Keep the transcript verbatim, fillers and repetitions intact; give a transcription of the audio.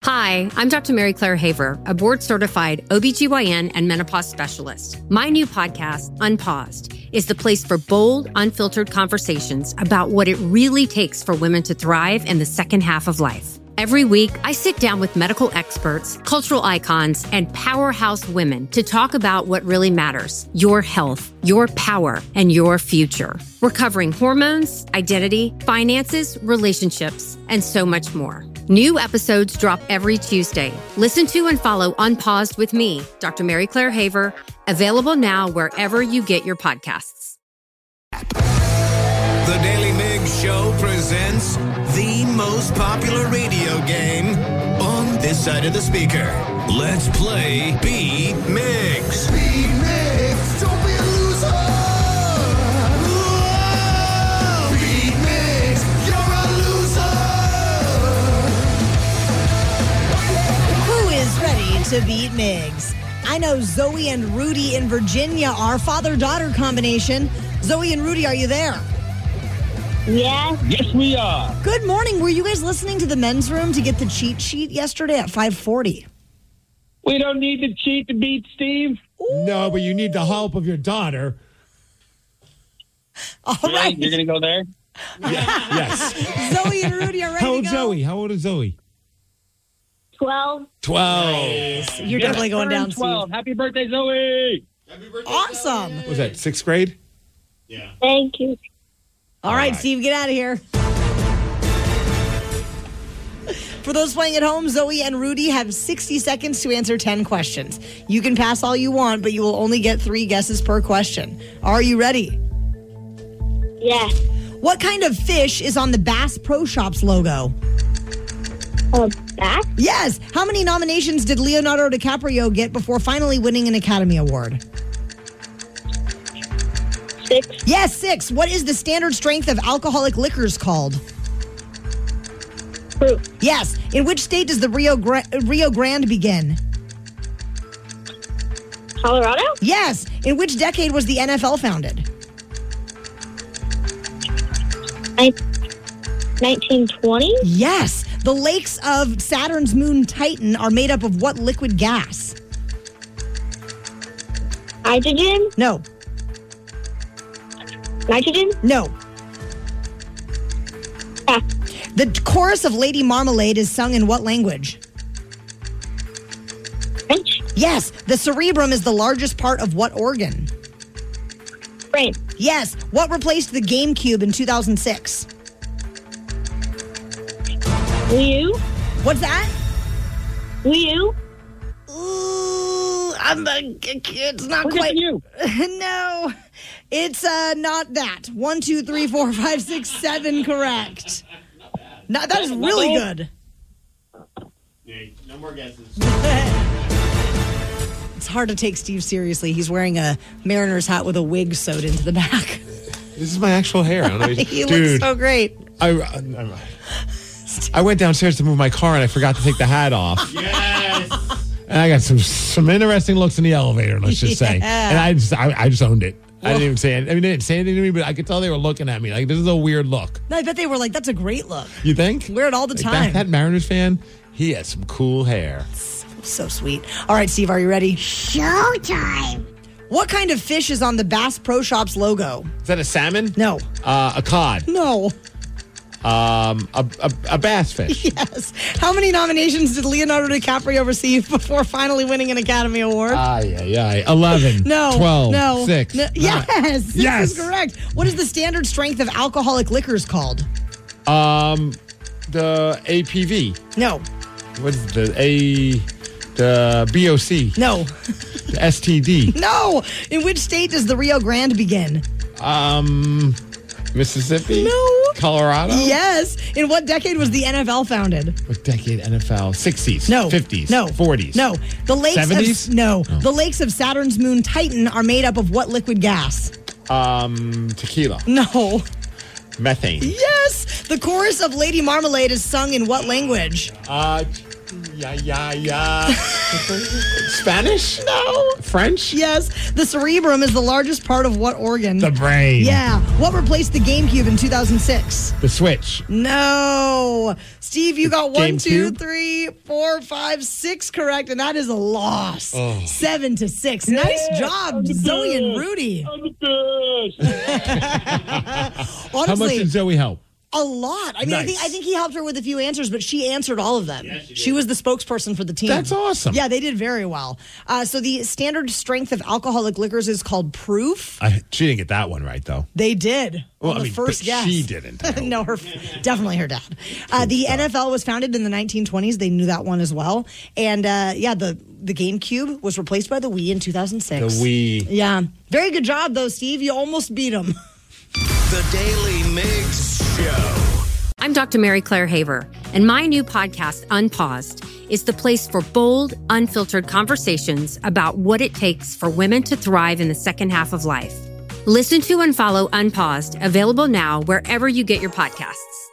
Hi, I'm Doctor Mary Claire Haver, a board-certified O B G Y N and menopause specialist. My new podcast, Unpaused, is the place for bold, unfiltered conversations about what it really takes for women to thrive in the second half of life. Every week, I sit down with medical experts, cultural icons, and powerhouse women to talk about what really matters: your health, your power, and your future. We're covering hormones, identity, finances, relationships, and so much more. New episodes drop every Tuesday. Listen to and follow Unpaused with me, Doctor Mary Claire Haver, available now wherever you get your podcasts. The Daily Migs Show presents the most popular radio game on this side of the speaker. Let's play Beat Migs. Beat Migs, don't be a loser. Whoa! Beat Migs, you're a loser. Who is ready to beat Migs? I know Zoe and Rudy in Virginia are father-daughter combination. Zoe and Rudy, are you there? Yes. Yes, we are. Good morning. Were you guys listening to the men's room to get the cheat sheet yesterday at five forty? We don't need to cheat to beat Steve. Ooh. No, but you need the help of your daughter. All Really? right. You're going to go there? Yeah, yes. Zoe and Rudy are ready How old to go. Zoe? How old is Zoe? twelve. twelve. You're definitely going Turn down, twelve. Steve. Happy birthday, Zoe. Awesome. What was that, sixth grade? Thank you. All right, Steve, get out of here. For those playing at home, Zoe and Rudy have sixty seconds to answer ten questions. You can pass all you want, but you will only get three guesses per question. Are you ready? Yes. What kind of fish is on the Bass Pro Shops logo? A bat? Yes. How many nominations did Leonardo DiCaprio get before finally winning an Academy Award? Six. Yes, six. What is the standard strength of alcoholic liquors called? Proof. Yes. In which state does the Rio, Gra- Rio Grande begin? Colorado? Yes. In which decade was the N F L founded? Nin- nineteen twenty? Yes. The lakes of Saturn's moon Titan are made up of what liquid gas? Hydrogen? No. Nitrogen? No. Ah. The chorus of Lady Marmalade is sung in what language? French? Yes. The cerebrum is the largest part of what organ? Brain? Yes. What replaced the GameCube in two thousand six? Wii U? What's that? Wii U? Ooh, I'm a, it's not We're quite. getting you. No, it's uh, not that. One, two, three, four, five, six, seven. Correct. No, that is really good. No more guesses. It's hard to take Steve seriously. He's wearing a Mariners hat with a wig sewed into the back. This is my actual hair. I don't know. He Dude, looks so great. I, I, I went downstairs to move my car and I forgot to take the hat off. Yes. And I got some some interesting looks in the elevator, let's just say. Yeah. And I just I, I just owned it. I didn't even say it. I mean, they didn't say anything to me, but I could tell they were looking at me like, this is a weird look. I bet they were like, that's a great look. You think? Wear it all the Like, time. That, that Mariners fan, he has some cool hair. So sweet. All right, Steve, are you ready? Showtime. What kind of fish is on the Bass Pro Shops logo? Is that a salmon? No. Uh, a cod. No. Um, a, a, a bass fish. Yes. How many nominations did Leonardo DiCaprio receive before finally winning an Academy Award? Aye, aye, aye. eleven. no. twelve. No. six. No. nine. Yes. Six Yes. is correct. What is the standard strength of alcoholic liquors called? Um, the A P V. No. What is the A? The B O C. No. The S T D. No. In which state does the Rio Grande begin? Um, Mississippi. No. Colorado. Yes. In what decade was the N F L founded? What decade? N F L. sixties. No. fifties. No. forties. No. The lakes seventies? of no. The lakes of Saturn's moon Titan are made up of what liquid gas? Um, tequila. No. Methane. Yes. The chorus of Lady Marmalade is sung in what language? Uh, Yeah, yeah, yeah. Spanish? No. French? Yes. The cerebrum is the largest part of what organ? The brain. Yeah. What replaced the GameCube in two thousand six? The Switch. No. Steve, you got one, two, GameCube? three, four, five, six correct, and that is a loss. Oh. Seven to six. Nice job, I'm the Zoe and best. Rudy. I'm the best. Honestly, How much did Zoe help? a lot. I mean, I Nice. think I think he helped her with a few answers, but she answered all of them. She was the spokesperson for the team. That's awesome. Yeah, they did very well. Uh, so the standard strength of alcoholic liquors is called proof. I, she didn't get that one right, though. They did. Well, on I the mean, first but guess. she didn't. no, her definitely her dad. Uh, the N F L was founded in the nineteen twenties. They knew that one as well. And uh, yeah, the the GameCube was replaced by the Wii in two thousand six. The Wii. Yeah, very good job though, Steve. You almost beat him. The Daily Migs Show. I'm Doctor Mary Claire Haver, and my new podcast, Unpaused, is the place for bold, unfiltered conversations about what it takes for women to thrive in the second half of life. Listen to and follow Unpaused, available now wherever you get your podcasts.